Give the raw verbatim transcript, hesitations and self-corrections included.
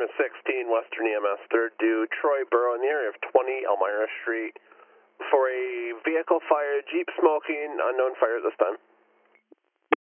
sixteen, Western E M S, third due, Troy Borough in the area of twenty Elmira Street for a vehicle fire, Jeep smoking, unknown fire this time.